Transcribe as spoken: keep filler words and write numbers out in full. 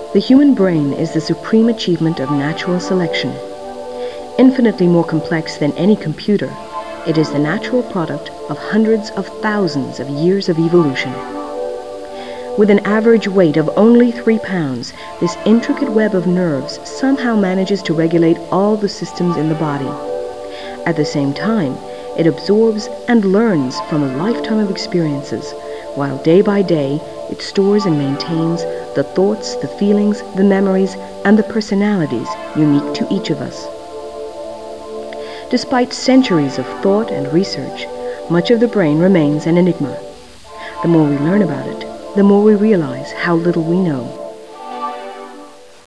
The human brain is the supreme achievement of natural selection. Infinitely more complex than any computer, it is the natural product of hundreds of thousands of years of evolution. With an average weight of only three pounds, this intricate web of nerves somehow manages to regulate all the systems in the body. At the same time, it absorbs and learns from a lifetime of experiences, while day by day it stores and maintains the thoughts, the feelings, the memories, and the personalities unique to each of us. Despite centuries of thought and research, much of the brain remains an enigma. The more we learn about it, the more we realize how little we know.